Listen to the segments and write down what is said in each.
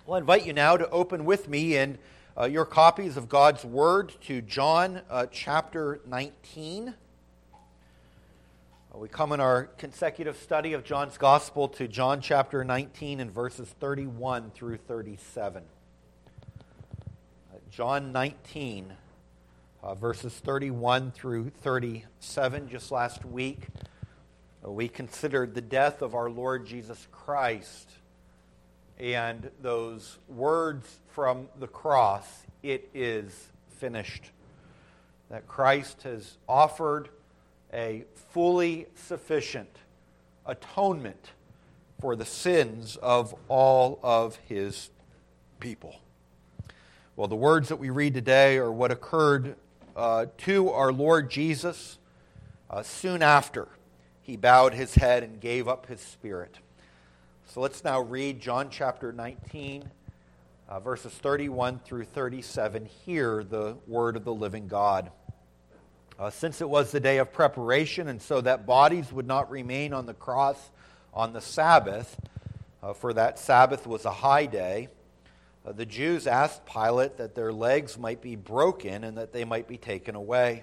Well, I invite you now to open with me in your copies of God's Word to John chapter 19. We come in our consecutive study of John's Gospel to John chapter 19 and verses 31 through 37. John 19, verses 31 through 37. Just last week, we considered the death of our Lord Jesus Christ and those words from the cross, "It is finished." That Christ has offered a fully sufficient atonement for the sins of all of his people. Well, the words that we read today are what occurred to our Lord Jesus soon after he bowed his head and gave up his spirit. So let's now read John chapter 19, verses 31 through 37. Hear the word of the living God. Since it was the day of preparation, and so that bodies would not remain on the cross on the Sabbath, for that Sabbath was a high day, the Jews asked Pilate that their legs might be broken and that they might be taken away.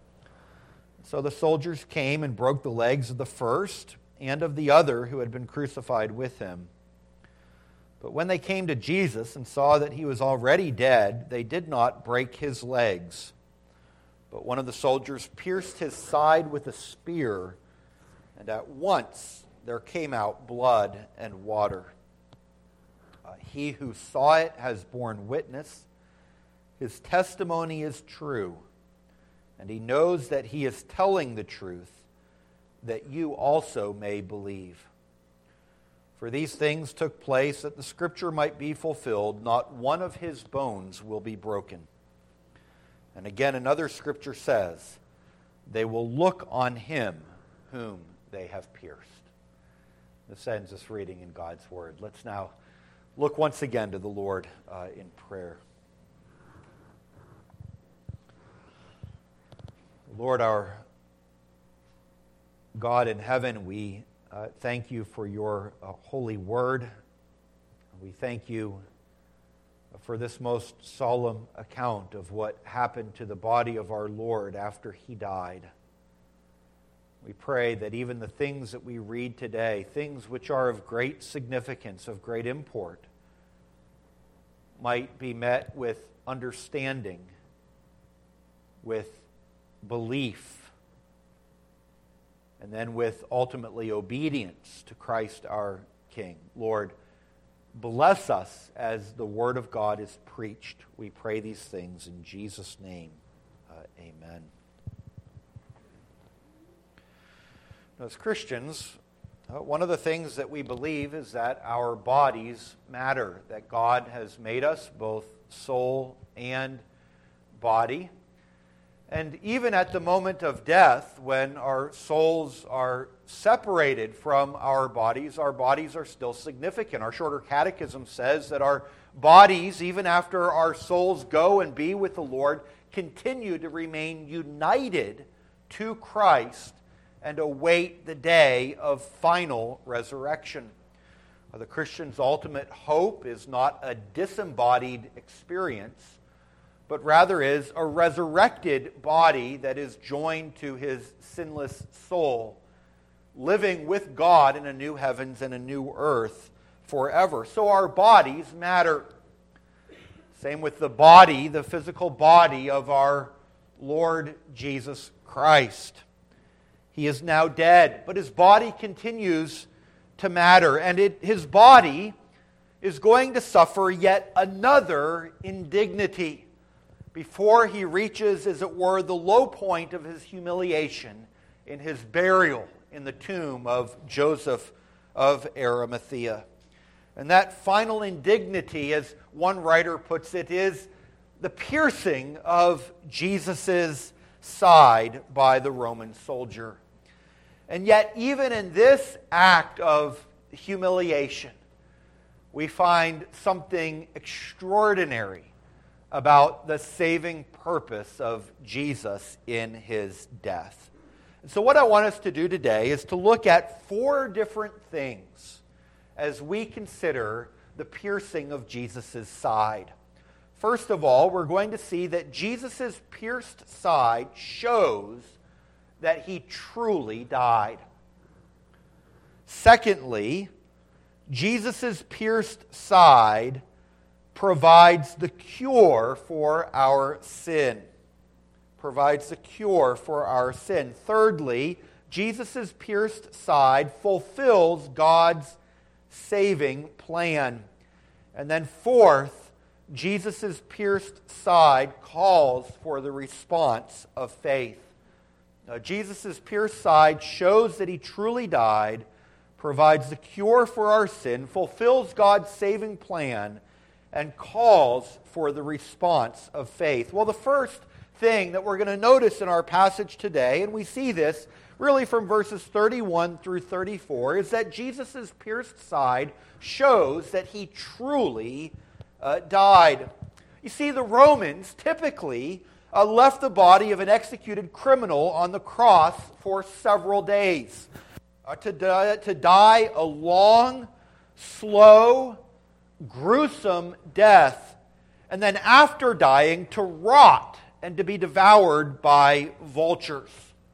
So the soldiers came and broke the legs of the first and of the other who had been crucified with him. But when they came to Jesus and saw that he was already dead, they did not break his legs. But one of the soldiers pierced his side with a spear, and at once there came out blood and water. He who saw it has borne witness. His testimony is true, and he knows that he is telling the truth, that you also may believe. For these things took place that the scripture might be fulfilled, not one of his bones will be broken. And again, another scripture says, they will look on him whom they have pierced. This ends this reading in God's Word. Let's now look once again to the Lord in prayer. Lord, our God in heaven, we thank you for your holy word. We thank you for this most solemn account of what happened to the body of our Lord after he died. We pray that even the things that we read today, things which are of great significance, of great import, might be met with understanding, with belief, and then with ultimately obedience to Christ our King. Lord, bless us as the Word of God is preached. We pray these things in Jesus' name. Amen. As Christians, one of the things that we believe is that our bodies matter, that God has made us both soul and body. And even at the moment of death, when our souls are separated from our bodies are still significant. Our shorter catechism says that our bodies, even after our souls go and be with the Lord, continue to remain united to Christ and await the day of final resurrection. The Christian's ultimate hope is not a disembodied experience, but rather is a resurrected body that is joined to his sinless soul, living with God in a new heavens and a new earth forever. So our bodies matter. Same with the body, the physical body of our Lord Jesus Christ. He is now dead, but his body continues to matter, and his body is going to suffer yet another indignity before he reaches, as it were, the low point of his humiliation in his burial in the tomb of Joseph of Arimathea. And that final indignity, as one writer puts it, is the piercing of Jesus' side by the Roman soldier. And yet, even in this act of humiliation, we find something extraordinary about the saving purpose of Jesus in his death. And so what I want us to do today is to look at 4 different things as we consider the piercing of Jesus' side. First of all, we're going to see that Jesus' pierced side shows that he truly died. Secondly, Jesus' pierced side provides the cure for our sin. Provides the cure for our sin. Thirdly, Jesus' pierced side fulfills God's saving plan. And then fourth, Jesus' pierced side calls for the response of faith. Jesus' pierced side shows that he truly died, provides the cure for our sin, fulfills God's saving plan, and calls for the response of faith. Well, the first thing that we're going to notice in our passage today, and we see this really from verses 31 through 34, is that Jesus' pierced side shows that he truly died. You see, the Romans typically left the body of an executed criminal on the cross for several days. To die a long, slow, gruesome death, and then after dying to rot and to be devoured by vultures.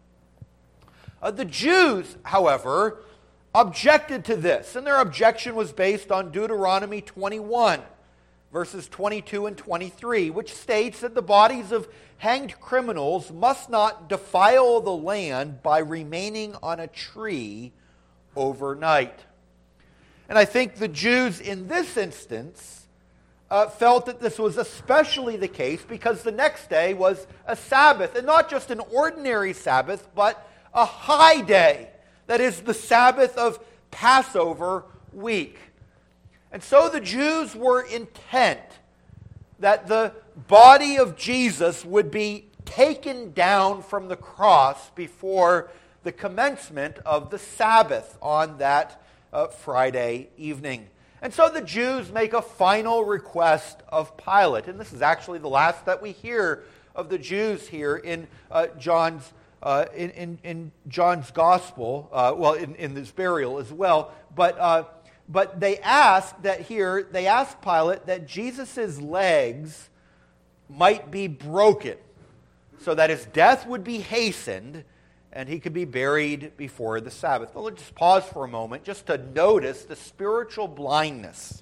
The Jews, however, objected to this, and their objection was based on Deuteronomy 21, verses 22 and 23, which states that the bodies of hanged criminals must not defile the land by remaining on a tree overnight. And I think the Jews in this instance felt that this was especially the case because the next day was a Sabbath, and not just an ordinary Sabbath, but a high day. That is the Sabbath of Passover week. And so the Jews were intent that the body of Jesus would be taken down from the cross before the commencement of the Sabbath on that Friday evening. And so the Jews make a final request of Pilate. And this is actually the last that we hear of the Jews here in John's gospel, in this burial as well. But they ask Pilate that Jesus' legs might be broken so that his death would be hastened and he could be buried before the Sabbath. Well, let's just pause for a moment just to notice the spiritual blindness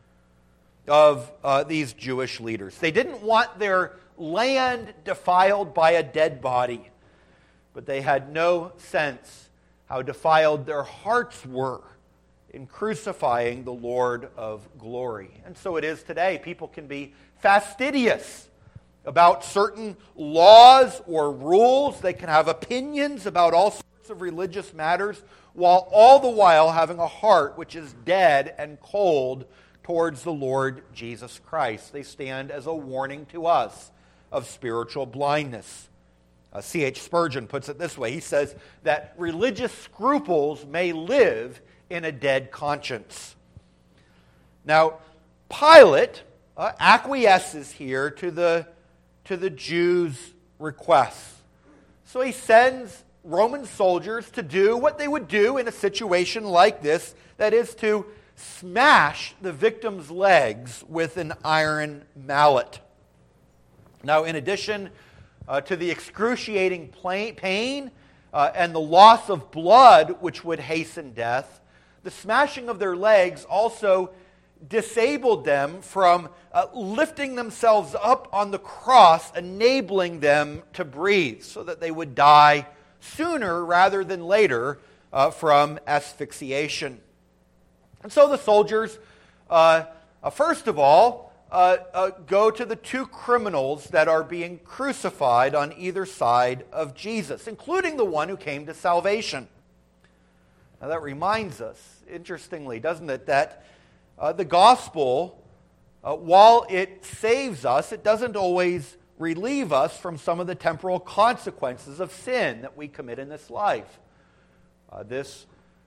of these Jewish leaders. They didn't want their land defiled by a dead body, but they had no sense how defiled their hearts were in crucifying the Lord of glory. And so it is today. People can be fastidious about certain laws or rules. They can have opinions about all sorts of religious matters, while all the while having a heart which is dead and cold towards the Lord Jesus Christ. They stand as a warning to us of spiritual blindness. C.H. Spurgeon puts it this way. He says that religious scruples may live in a dead conscience. Now, Pilate acquiesces here to the Jews' requests. So he sends Roman soldiers to do what they would do in a situation like this, that is to smash the victim's legs with an iron mallet. Now, in addition to the excruciating pain and the loss of blood which would hasten death, the smashing of their legs also disabled them from lifting themselves up on the cross, enabling them to breathe, so that they would die sooner rather than later from asphyxiation. And so the soldiers, first of all, go to the two criminals that are being crucified on either side of Jesus, including the one who came to salvation. Now that reminds us, interestingly, doesn't it, that the gospel, while it saves us, it doesn't always relieve us from some of the temporal consequences of sin that we commit in this life. This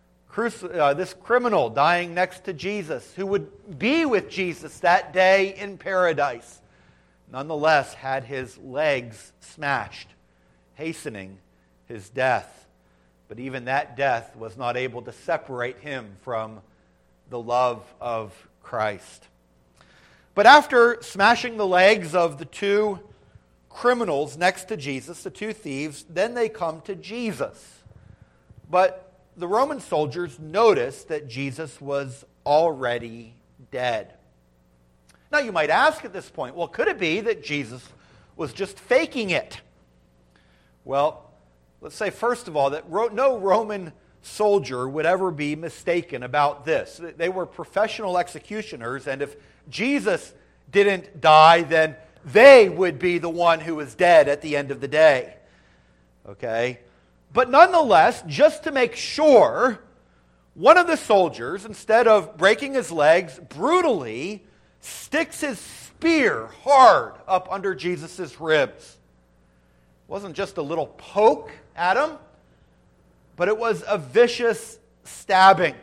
criminal dying next to Jesus, who would be with Jesus that day in paradise, nonetheless had his legs smashed, hastening his death. But even that death was not able to separate him from the love of Christ. But after smashing the legs of the two criminals next to Jesus, the two thieves, then they come to Jesus. But the Roman soldiers noticed that Jesus was already dead. Now you might ask at this point, well, could it be that Jesus was just faking it? Well, let's say first of all that no Roman soldier would ever be mistaken about this. They were professional executioners, and if Jesus didn't die, then they would be the one who was dead at the end of the day. Okay? But nonetheless, just to make sure, one of the soldiers, instead of breaking his legs, brutally sticks his spear hard up under Jesus' ribs. It wasn't just a little poke at him, but it was a vicious stabbing.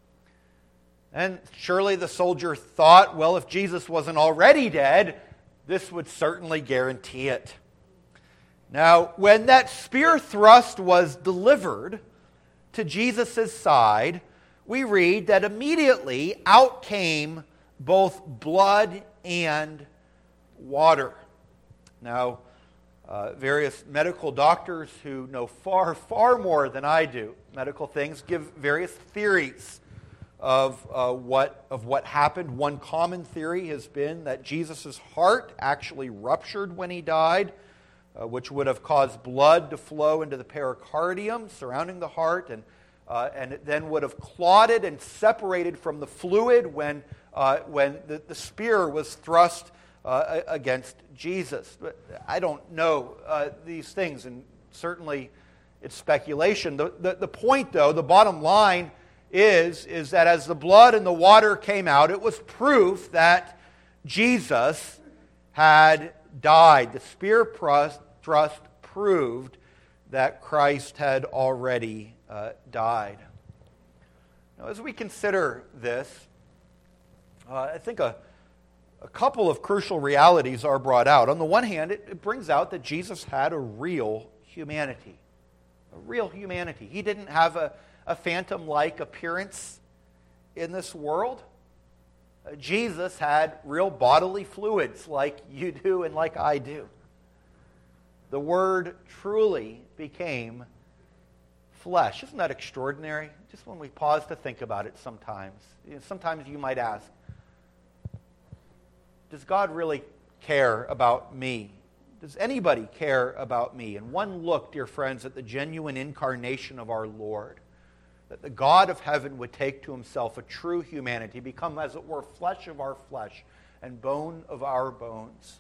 And surely the soldier thought, well, if Jesus wasn't already dead, this would certainly guarantee it. Now, when that spear thrust was delivered to Jesus' side, we read that immediately out came both blood and water. Now, various medical doctors who know far, far more than I do medical things give various theories of what happened. One common theory has been that Jesus' heart actually ruptured when he died, which would have caused blood to flow into the pericardium surrounding the heart, and it then would have clotted and separated from the fluid when the spear was thrust against Jesus. But I don't know these things, and certainly it's speculation. The point, though, the bottom line is that as the blood and the water came out, it was proof that Jesus had died. The spear thrust proved that Christ had already died. Now, as we consider this, I think a couple of crucial realities are brought out. On the one hand, it brings out that Jesus had a real humanity. A real humanity. He didn't have a phantom-like appearance in this world. Jesus had real bodily fluids like you do and like I do. The Word truly became flesh. Isn't that extraordinary? Just when we pause to think about it sometimes. Sometimes you might ask, does God really care about me? Does anybody care about me? And one look, dear friends, at the genuine incarnation of our Lord, that the God of heaven would take to himself a true humanity, become, as it were, flesh of our flesh and bone of our bones,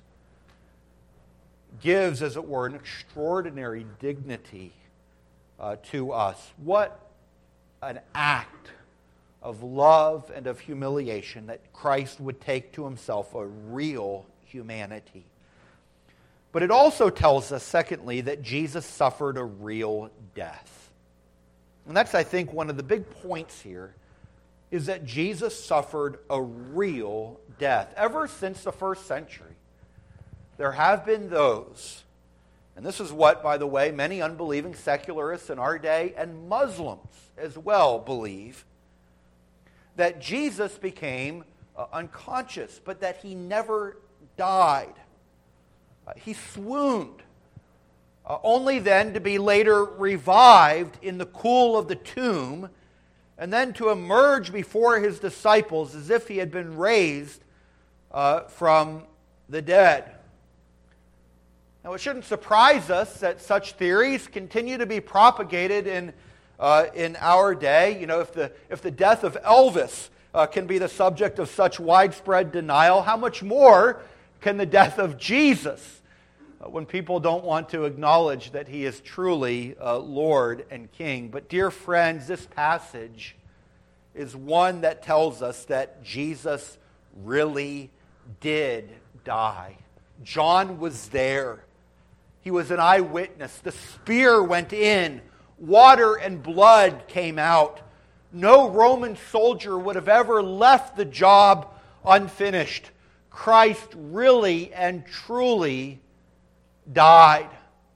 gives, as it were, an extraordinary dignity to us. What an act of love and of humiliation that Christ would take to himself a real humanity. But it also tells us, secondly, that Jesus suffered a real death. And that's, I think, one of the big points here, is that Jesus suffered a real death. Ever since the first century, there have been those, and this is what, by the way, many unbelieving secularists in our day and Muslims as well believe, that Jesus became unconscious, but that he never died. He swooned, only then to be later revived in the cool of the tomb, and then to emerge before his disciples as if he had been raised from the dead. Now, it shouldn't surprise us that such theories continue to be propagated in our day. You know, if the death of Elvis can be the subject of such widespread denial, how much more can the death of Jesus, when people don't want to acknowledge that he is truly Lord and King? But dear friends, this passage is one that tells us that Jesus really did die. John was there. He was an eyewitness. The spear went in. Water and blood came out. No Roman soldier would have ever left the job unfinished. Christ really and truly died.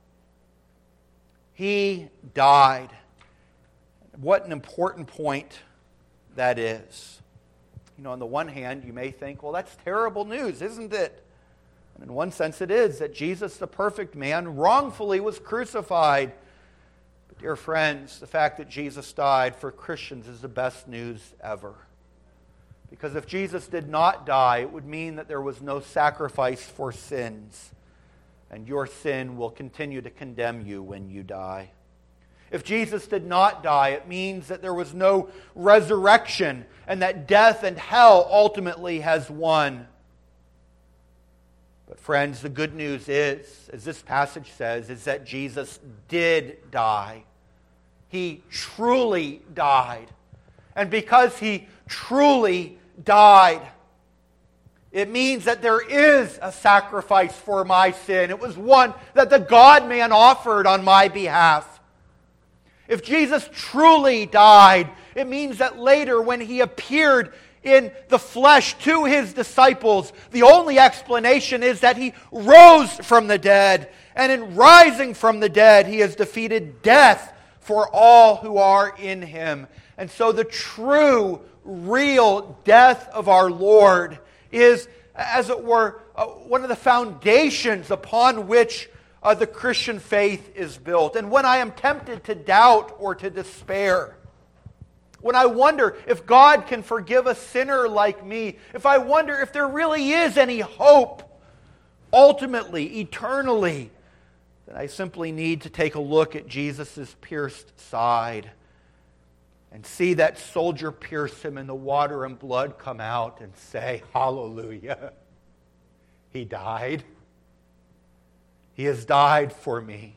He died. What an important point that is. On the one hand, you may think, well, that's terrible news, isn't it? And in one sense it is, that Jesus, the perfect man, wrongfully was crucified. But dear friends, the fact that Jesus died for Christians is the best news ever. Because if Jesus did not die, it would mean that there was no sacrifice for sins. And your sin will continue to condemn you when you die. If Jesus did not die, it means that there was no resurrection and that death and hell ultimately has won. But friends, the good news is, as this passage says, is that Jesus did die. He truly died. And because He truly died, it means that there is a sacrifice for my sin. It was one that the God-man offered on my behalf. If Jesus truly died, it means that later when He appeared in the flesh to His disciples, the only explanation is that He rose from the dead. And in rising from the dead, He has defeated death for all who are in Him. And so the true, real death of our Lord is, as it were, one of the foundations upon which the Christian faith is built. And when I am tempted to doubt or to despair, when I wonder if God can forgive a sinner like me, if I wonder if there really is any hope, ultimately, eternally, then I simply need to take a look at Jesus' pierced side and see that soldier pierce Him and the water and blood come out and say, hallelujah, He died. He has died for me.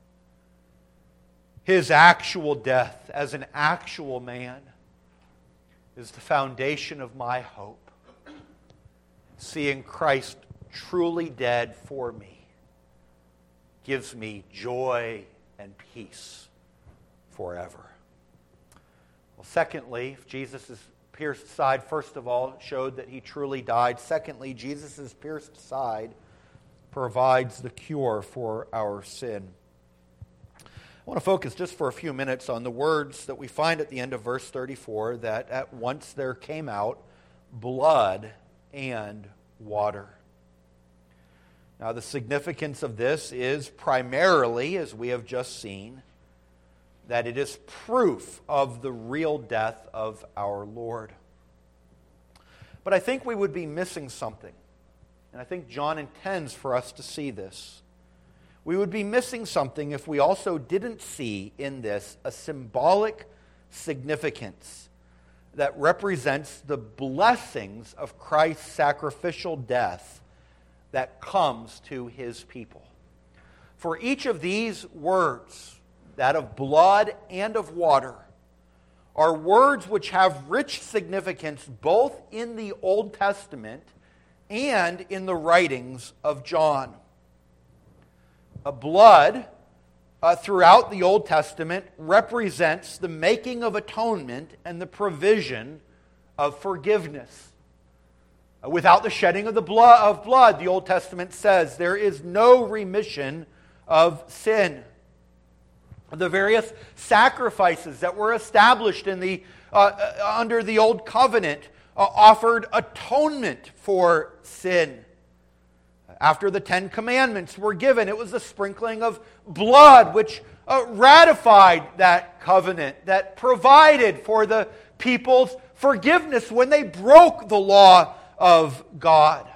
His actual death as an actual man is the foundation of my hope. Seeing Christ truly dead for me gives me joy and peace forever. Well, secondly, Jesus' pierced side, first of all, showed that He truly died. Secondly, Jesus' pierced side provides the cure for our sin. I want to focus just for a few minutes on the words that we find at the end of verse 34, that at once there came out blood and water. Now, the significance of this is primarily, as we have just seen, that it is proof of the real death of our Lord. But I think we would be missing something. And I think John intends for us to see this. We would be missing something if we also didn't see in this a symbolic significance that represents the blessings of Christ's sacrificial death that comes to His people. For each of these words, that of blood and of water, are words which have rich significance both in the Old Testament and in the writings of John. Blood, throughout the Old Testament, represents the making of atonement and the provision of forgiveness. Without the shedding of blood, the Old Testament says, there is no remission of sin. The various sacrifices that were established in under the Old Covenant offered atonement for sin. After the Ten Commandments were given, it was the sprinkling of blood which ratified that covenant, that provided for the people's forgiveness when they broke the law of God.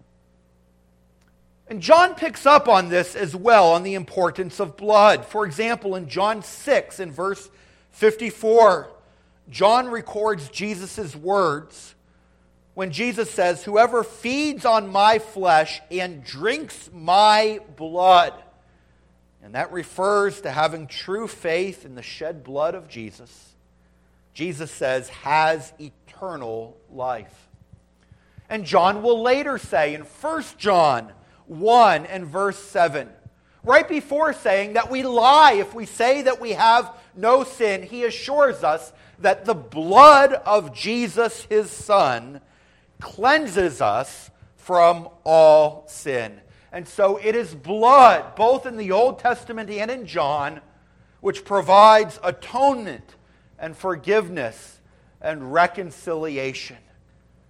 And John picks up on this as well, on the importance of blood. For example, in John 6, in verse 54, John records Jesus' words when Jesus says, "Whoever feeds on my flesh and drinks my blood," and that refers to having true faith in the shed blood of Jesus, Jesus says, has eternal life. And John will later say in 1 John 1 and verse 7, right before saying that we lie if we say that we have no sin, he assures us that the blood of Jesus, His Son, cleanses us from all sin. And so it is blood, both in the Old Testament and in John, which provides atonement and forgiveness and reconciliation.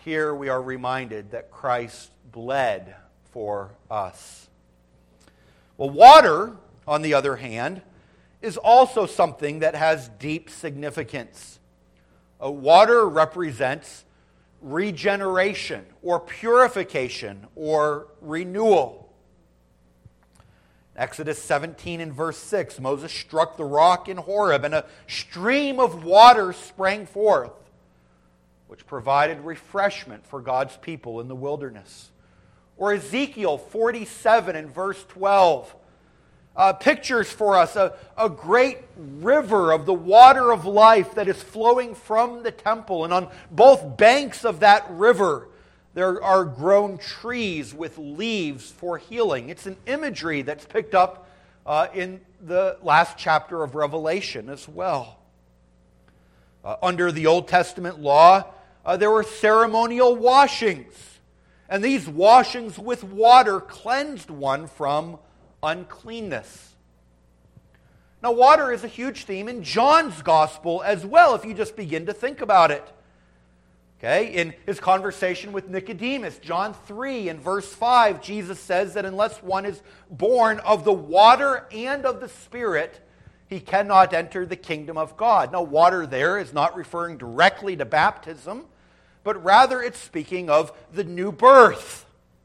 here we are reminded that Christ bled for us. Well, water, on the other hand, is also something that has deep significance. Water represents regeneration or purification or renewal. Exodus 17 and verse 6, Moses struck the rock in Horeb, and a stream of water sprang forth, which provided refreshment for God's people in the wilderness. Or Ezekiel 47 and verse 12, pictures for us a great river of the water of life that is flowing from the temple. And on both banks of that river, there are grown trees with leaves for healing. It's an imagery that's picked up in the last chapter of Revelation as well. Under the Old Testament law, there were ceremonial washings. And these washings with water cleansed one from uncleanness. Now, water is a huge theme in John's gospel as well, if you just begin to think about it. Okay, in his conversation with Nicodemus, John 3 and verse 5, Jesus says that unless one is born of the water and of the Spirit, he cannot enter the kingdom of God. Now, water there is not referring directly to baptism, but rather it's speaking of the new birth.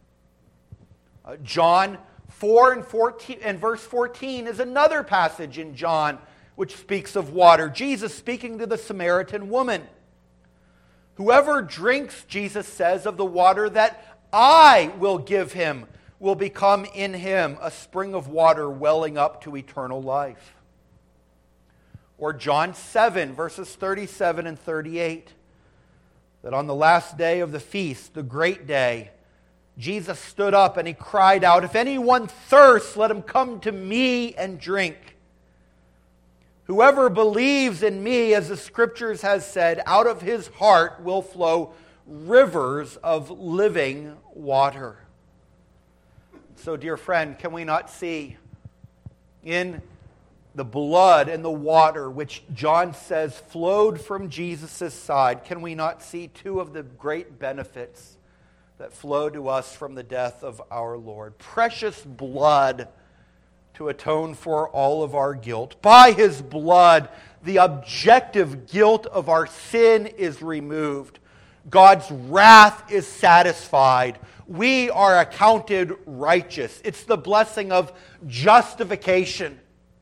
John 4 and verse 14 is another passage in John which speaks of water. Jesus speaking to the Samaritan woman. Whoever drinks, Jesus says, of the water that I will give him will become in him a spring of water welling up to eternal life. Or John 7, verses 37 and 38, that on the last day of the feast, the great day, Jesus stood up and he cried out, "If anyone thirsts, let him come to me and drink. Whoever believes in me, as the Scriptures has said, out of his heart will flow rivers of living water." So, dear friend, can we not see in the blood and the water which John says flowed from Jesus' side, can we not see two of the great benefits that flow to us from the death of our Lord? Precious blood to atone for all of our guilt. By his blood, the objective guilt of our sin is removed. God's wrath is satisfied. We are accounted righteous. It's the blessing of justification.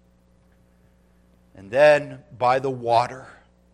And then by the water,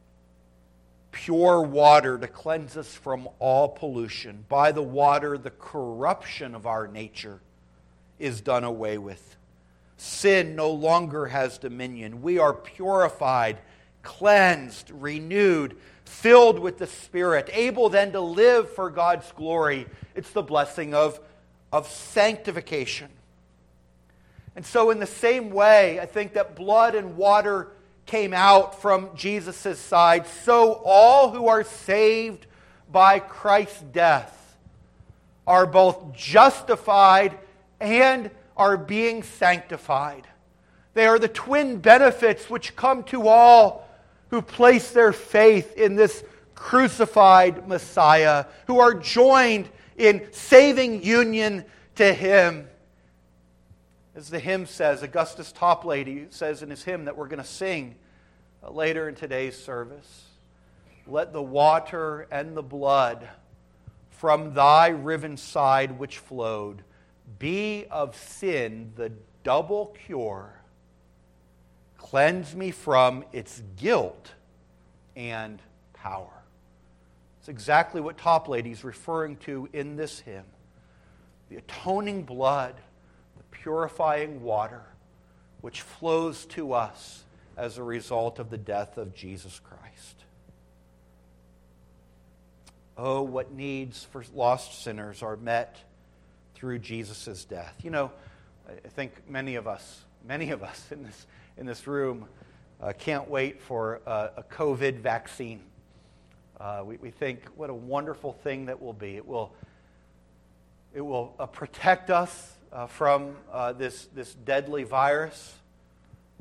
pure water to cleanse us from all pollution. By the water, the corruption of our nature is done away with. Sin no longer has dominion. We are purified, cleansed, renewed, filled with the Spirit, able then to live for God's glory. It's the blessing of sanctification. And so in the same way, I think that blood and water came out from Jesus' side, so all who are saved by Christ's death are both justified and are being sanctified. They are the twin benefits which come to all who place their faith in this crucified Messiah, who are joined in saving union to Him. As the hymn says, Augustus Toplady says in his hymn that we're going to sing later in today's service, "Let the water and the blood from thy riven side which flowed be of sin the double cure. Cleanse me from its guilt and power." It's exactly what Toplady's referring to in this hymn. The atoning blood, the purifying water, which flows to us as a result of the death of Jesus Christ. Oh, what needs for lost sinners are met through Jesus' death. You know, I think many of us in this room can't wait for a COVID vaccine. We think what a wonderful thing that will be. It will protect us from this deadly virus.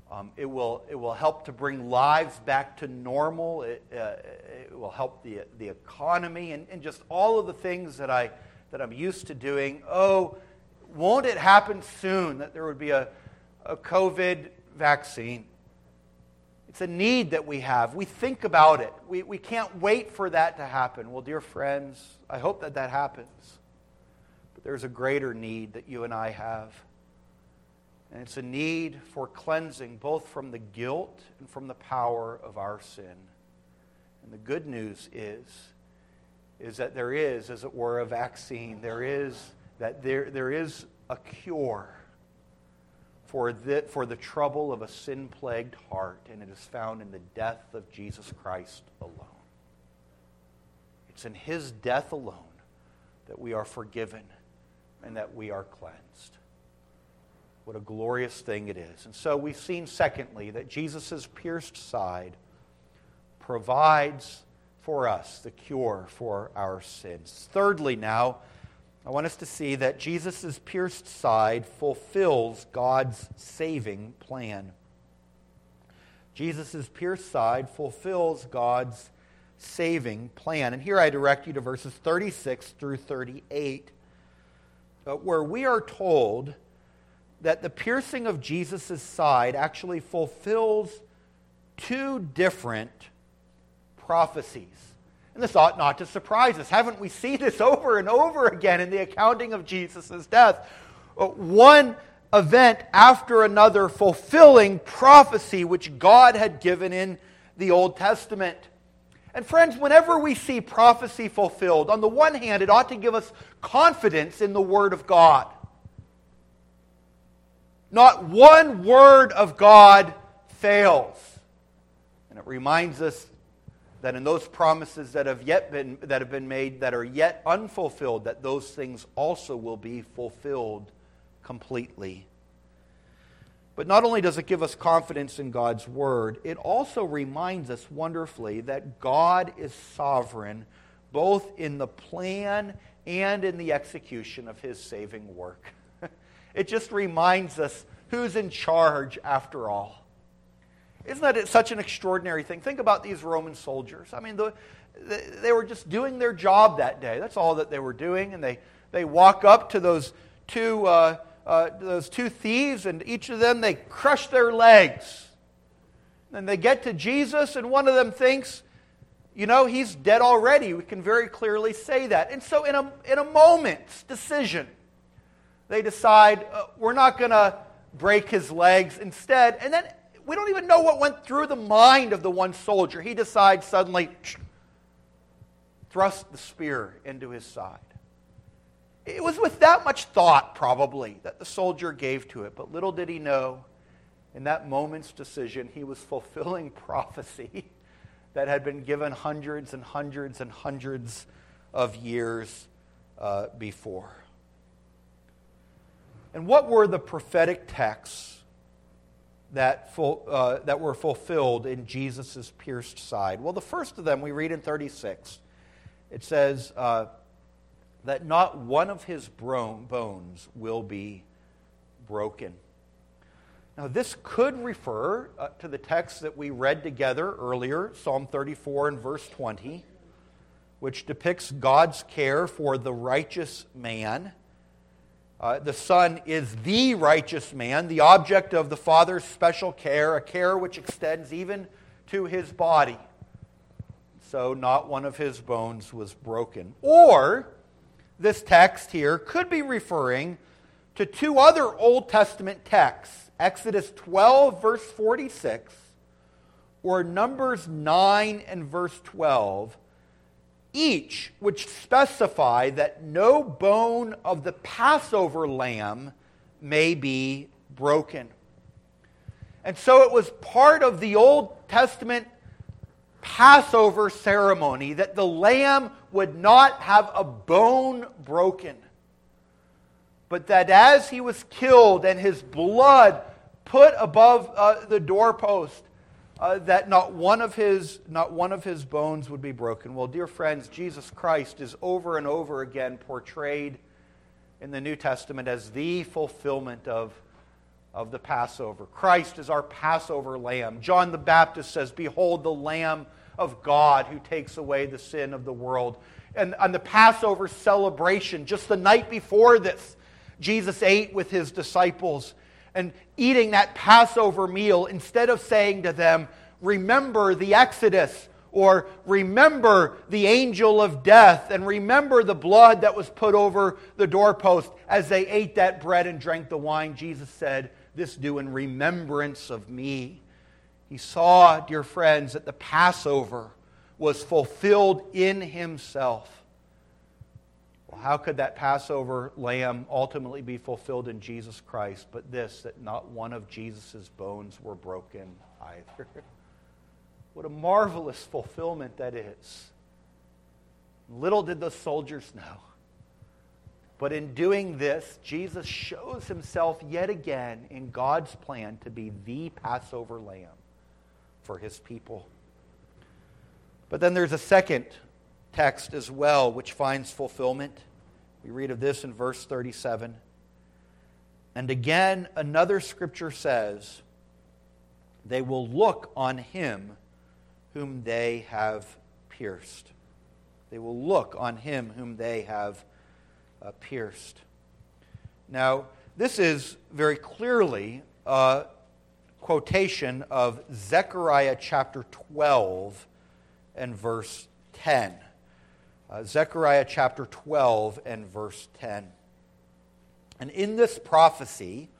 It will help to bring lives back to normal. It will help the economy and just all of the things that I'm used to doing. Oh, won't it happen soon that there would be a COVID vaccine? It's a need that we have. We think about it. We can't wait for that to happen. Well, dear friends, I hope that happens. But there's a greater need that you and I have. And it's a need for cleansing both from the guilt and from the power of our sin. And the good news is that there is, as it were, a vaccine. There is a cure for the trouble of a sin-plagued heart, and it is found in the death of Jesus Christ alone. It's in His death alone that we are forgiven and that we are cleansed. What a glorious thing it is. And so we've seen, secondly, that Jesus' pierced side provides for us the cure for our sins. Thirdly, now, I want us to see that Jesus' pierced side fulfills God's saving plan. Jesus' pierced side fulfills God's saving plan. And here I direct you to verses 36 through 38, where we are told that the piercing of Jesus' side actually fulfills two different prophecies. And this ought not to surprise us. Haven't we seen this over and over again in the accounting of Jesus' death? One event after another fulfilling prophecy which God had given in the Old Testament. And friends, whenever we see prophecy fulfilled, on the one hand, it ought to give us confidence in the Word of God. Not one word of God fails. And it reminds us that in those promises that have been made that are yet unfulfilled, that those things also will be fulfilled completely. But not only does it give us confidence in God's Word, it also reminds us wonderfully that God is sovereign both in the plan and in the execution of His saving work. It just reminds us who's in charge after all. Isn't that such an extraordinary thing? Think about these Roman soldiers. I mean, they were just doing their job that day. That's all that they were doing. And they walk up to those two thieves, and each of them, they crush their legs. And they get to Jesus, and one of them thinks, he's dead already. We can very clearly say that. And so in a moment's decision, they decide, we're not going to break his legs instead. And then we don't even know what went through the mind of the one soldier. He decides suddenly, thrust the spear into his side. It was with that much thought, probably, that the soldier gave to it. But little did he know, in that moment's decision, he was fulfilling prophecy that had been given hundreds and hundreds and hundreds of years before. And what were the prophetic texts that were fulfilled in Jesus' pierced side? Well, the first of them we read in 36. It says that not one of his bones will be broken. Now, this could refer to the text that we read together earlier, Psalm 34 and verse 20, which depicts God's care for the righteous man. The Son is the righteous man, the object of the Father's special care, a care which extends even to his body. So not one of his bones was broken. Or this text here could be referring to two other Old Testament texts, Exodus 12, verse 46, or Numbers 9 and verse 12, each which specify that no bone of the Passover lamb may be broken. And so it was part of the Old Testament Passover ceremony that the lamb would not have a bone broken, but that as he was killed and his blood put above the doorpost, that not one of his bones would be broken. Well, dear friends, Jesus Christ is over and over again portrayed in the New Testament as the fulfillment of of the Passover. Christ is our Passover lamb. John the Baptist says, "Behold the Lamb of God who takes away the sin of the world." And on the Passover celebration, just the night before this, Jesus ate with his disciples. And eating that Passover meal, instead of saying to them, "Remember the Exodus," or "Remember the angel of death," and "Remember the blood that was put over the doorpost," as they ate that bread and drank the wine, Jesus said, "This do in remembrance of me." He saw, dear friends, that the Passover was fulfilled in himself. Well, how could that Passover lamb ultimately be fulfilled in Jesus Christ? But this, that not one of Jesus' bones were broken either. What a marvelous fulfillment that is. Little did the soldiers know. But in doing this, Jesus shows himself yet again in God's plan to be the Passover lamb for his people. But then there's a second text as well which finds fulfillment. We read of this in verse 37. "And again, another scripture says, 'They will look on him whom they have pierced.'" They will look on him whom they have pierced. Now, this is very clearly a quotation of Zechariah chapter 12 and verse 10. Zechariah chapter 12 and verse 10. And in this prophecy,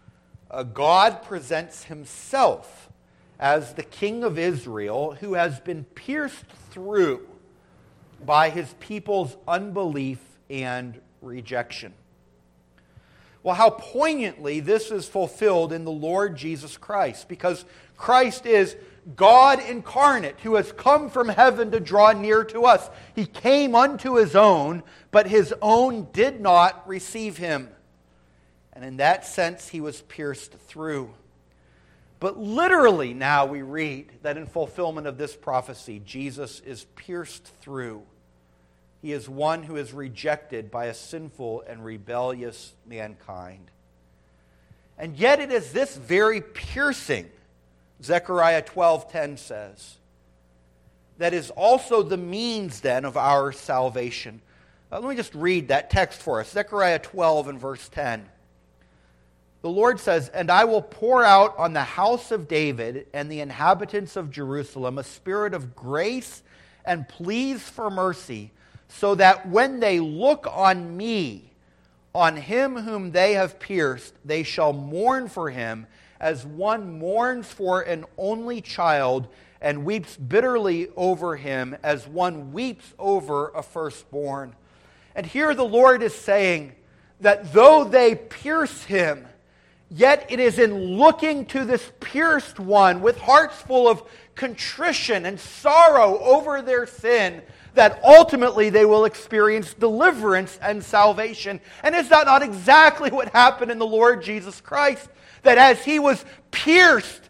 God presents himself as the King of Israel who has been pierced through by his people's unbelief and rejection. Well, how poignantly this is fulfilled in the Lord Jesus Christ, because Christ is God incarnate who has come from heaven to draw near to us. He came unto his own, but his own did not receive him. And in that sense, he was pierced through. But literally now we read that in fulfillment of this prophecy, Jesus is pierced through. He is one who is rejected by a sinful and rebellious mankind. And yet it is this very piercing, Zechariah 12:10 says, that is also the means then of our salvation. Let me just read that text for us. Zechariah 12 and verse 10. The Lord says, "And I will pour out on the house of David and the inhabitants of Jerusalem a spirit of grace and pleas for mercy, so that when they look on me, on him whom they have pierced, they shall mourn for him as one mourns for an only child and weeps bitterly over him as one weeps over a firstborn." And here the Lord is saying that though they pierce him, yet it is in looking to this pierced one with hearts full of contrition and sorrow over their sin that ultimately they will experience deliverance and salvation. And is that not exactly what happened in the Lord Jesus Christ? That as he was pierced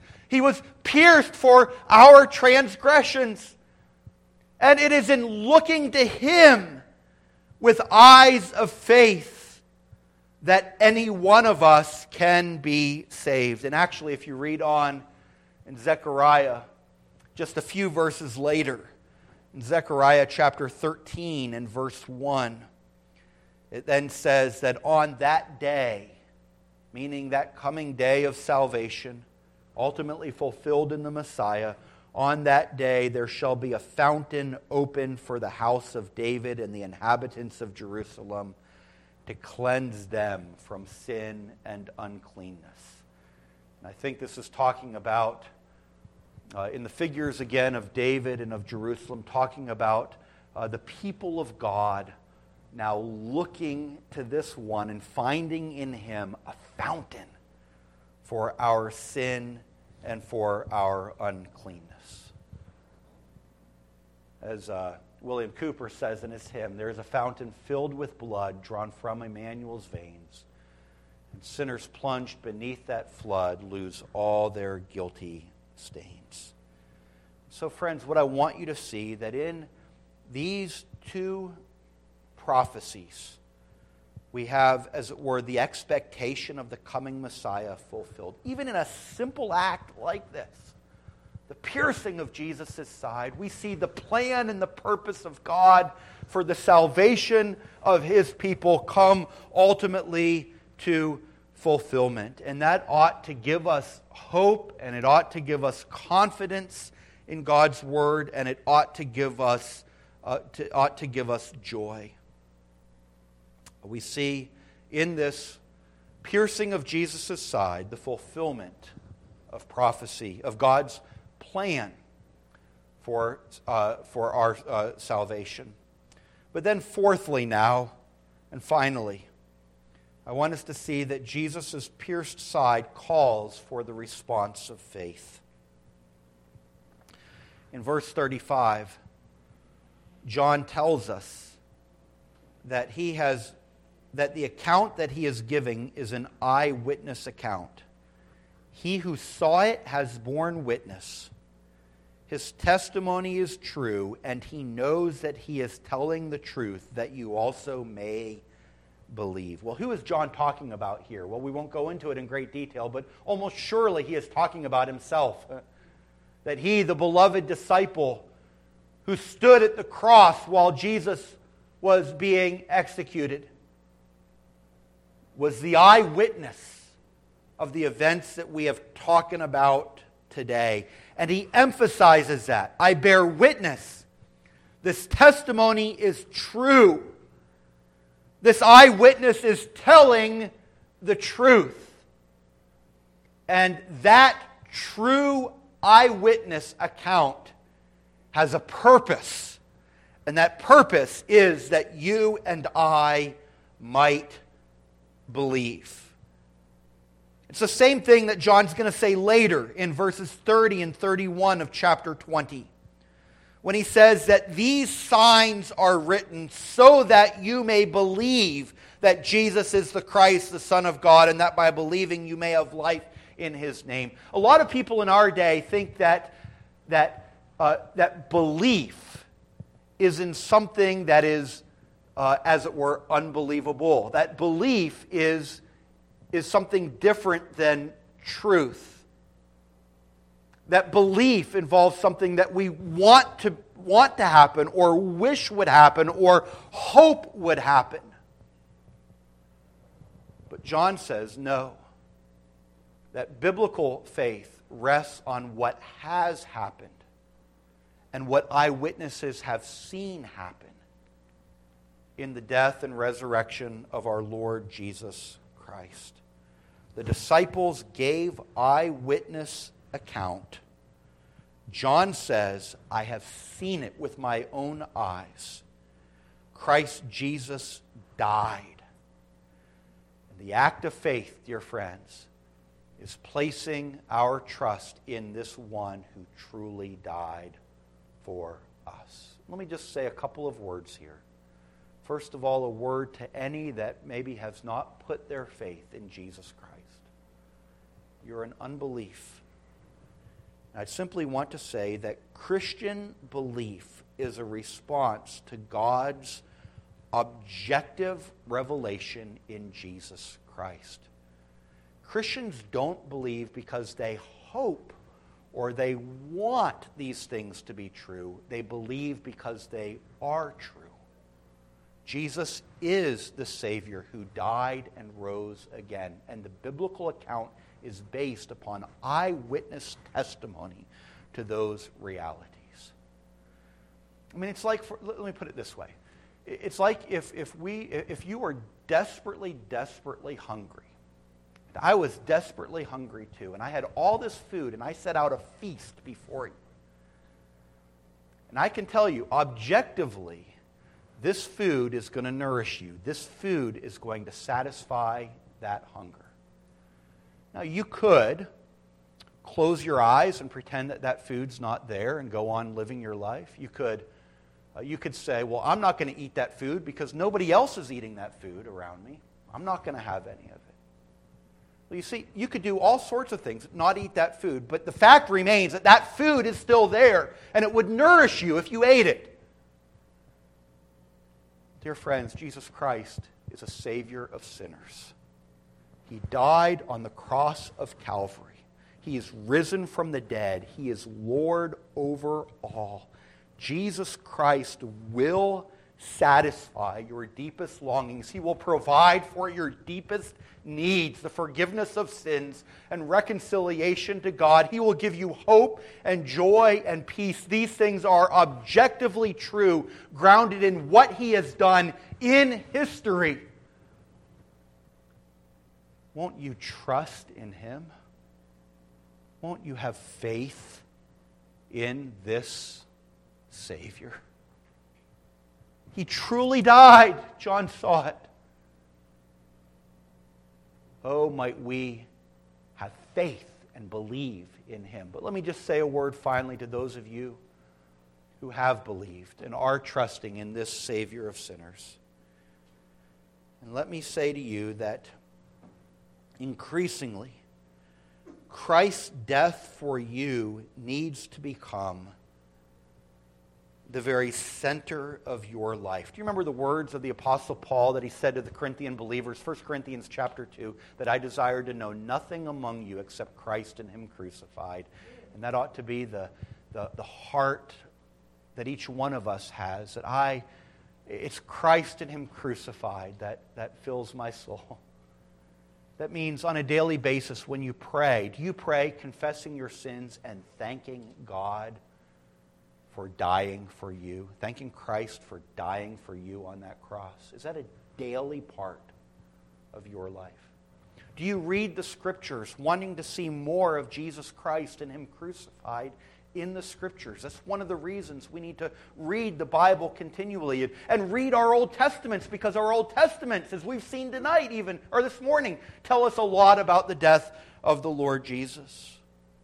for our transgressions. And it is in looking to him with eyes of faith that any one of us can be saved. And actually, if you read on in Zechariah, just a few verses later, in Zechariah chapter 13 and verse 1, it then says that on that day, meaning that coming day of salvation, ultimately fulfilled in the Messiah, on that day there shall be a fountain open for the house of David and the inhabitants of Jerusalem to cleanse them from sin and uncleanness. And I think this is talking about, in the figures again of David and of Jerusalem, talking about the people of God now looking to this one and finding in him a fountain for our sin and for our uncleanness. As William Cooper says in his hymn, "There is a fountain filled with blood drawn from Emmanuel's veins, and sinners plunged beneath that flood lose all their guilty stains." So friends, what I want you to see, that in these two prophecies, We have, as it were, the expectation of the coming Messiah fulfilled. Even in a simple act like this, the piercing of Jesus' side, we see the plan and the purpose of God for the salvation of His people come ultimately to fulfillment. And that ought to give us hope, and it ought to give us confidence in God's Word, and it ought to give us joy. We see in this piercing of Jesus' side the fulfillment of prophecy, of God's plan for our salvation. But then fourthly now, and finally, I want us to see that Jesus' pierced side calls for the response of faith. In verse 35, John tells us that the account that he is giving is an eyewitness account. He who saw it has borne witness. His testimony is true, and he knows that he is telling the truth, that you also may believe. Well, who is John talking about here? Well, we won't go into it in great detail, but almost surely he is talking about himself. That he, the beloved disciple, who stood at the cross while Jesus was being executed, was the eyewitness of the events that we have talked about today. And he emphasizes that. I bear witness. This testimony is true. This eyewitness is telling the truth. And that true eyewitness account has a purpose. And that purpose is that you and I might believe. It's the same thing that John's going to say later in verses 30 and 31 of chapter 20. When he says that these signs are written so that you may believe that Jesus is the Christ, the Son of God, and that by believing you may have life in His name. A lot of people in our day think that belief is in something that is, as it were, unbelievable. That belief is something different than truth. That belief involves something that we want to happen, or wish would happen, or hope would happen. But John says no. That biblical faith rests on what has happened and what eyewitnesses have seen happen in the death and resurrection of our Lord Jesus Christ. The disciples gave eyewitness account. John says, I have seen it with my own eyes. Christ Jesus died. And the act of faith, dear friends, is placing our trust in this one who truly died for us. Let me just say a couple of words here. First of all, a word to any that maybe has not put their faith in Jesus Christ. You're in unbelief. I simply want to say that Christian belief is a response to God's objective revelation in Jesus Christ. Christians don't believe because they hope or they want these things to be true. They believe because they are true. Jesus is the Savior who died and rose again. And the biblical account is based upon eyewitness testimony to those realities. I mean, it's like, let me put it this way. It's like if you were desperately, desperately hungry. And I was desperately hungry too. And I had all this food and I set out a feast before you. And I can tell you, objectively, this food is going to nourish you. This food is going to satisfy that hunger. Now, you could close your eyes and pretend that that food's not there and go on living your life. You could say, well, I'm not going to eat that food because nobody else is eating that food around me. I'm not going to have any of it. Well, you see, you could do all sorts of things, not eat that food, but the fact remains that that food is still there and it would nourish you if you ate it. Dear friends, Jesus Christ is a Savior of sinners. He died on the cross of Calvary. He is risen from the dead. He is Lord over all. Jesus Christ will satisfy your deepest longings. He will provide for your deepest needs, the forgiveness of sins and reconciliation to God. He will give you hope and joy and peace. These things are objectively true, grounded in what He has done in history. Won't you trust in Him? Won't you have faith in this Savior? He truly died. John saw it. Oh, might we have faith and believe in Him. But let me just say a word finally to those of you who have believed and are trusting in this Savior of sinners. And let me say to you that increasingly, Christ's death for you needs to become the very center of your life. Do you remember the words of the Apostle Paul that he said to the Corinthian believers, 1 Corinthians chapter 2, that I desire to know nothing among you except Christ and Him crucified? And that ought to be the heart that each one of us has, that it's Christ and Him crucified that fills my soul. That means on a daily basis when you pray, do you pray confessing your sins and thanking God for dying for you, thanking Christ for dying for you on that cross? Is that a daily part of your life? Do you read the Scriptures wanting to see more of Jesus Christ and Him crucified in the Scriptures? That's one of the reasons we need to read the Bible continually and read our Old Testaments, because our Old Testaments, as we've seen tonight even, or this morning, tell us a lot about the death of the Lord Jesus.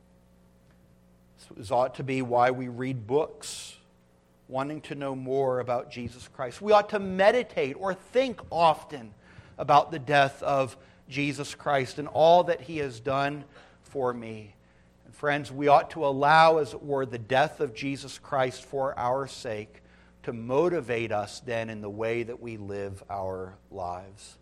This ought to be why we read books, wanting to know more about Jesus Christ. We ought to meditate or think often about the death of Jesus Christ and all that He has done for me. And friends, we ought to allow, as it were, the death of Jesus Christ for our sake to motivate us then in the way that we live our lives.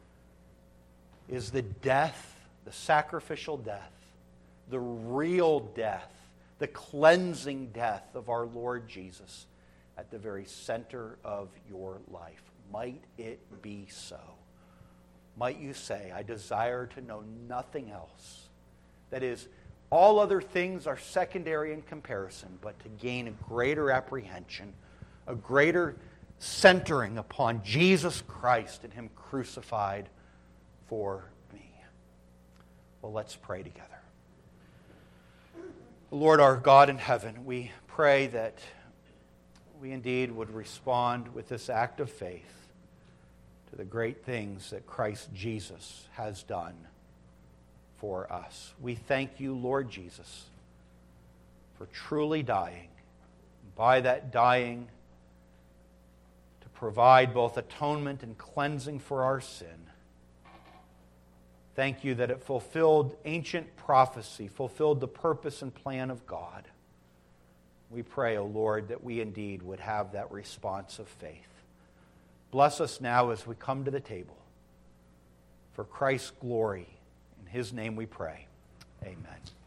Is the death, the sacrificial death, the real death, the cleansing death of our Lord Jesus at the very center of your life? Might it be so? Might you say, I desire to know nothing else. That is, all other things are secondary in comparison, but to gain a greater apprehension, a greater centering upon Jesus Christ and Him crucified for me. Well, let's pray together. Lord, our God in heaven, we pray that we indeed would respond with this act of faith to the great things that Christ Jesus has done for us. We thank you, Lord Jesus, for truly dying. By that dying, to provide both atonement and cleansing for our sin. Thank you that it fulfilled ancient prophecy, fulfilled the purpose and plan of God. We pray, O Lord, that we indeed would have that response of faith. Bless us now as we come to the table. For Christ's glory, in His name we pray. Amen.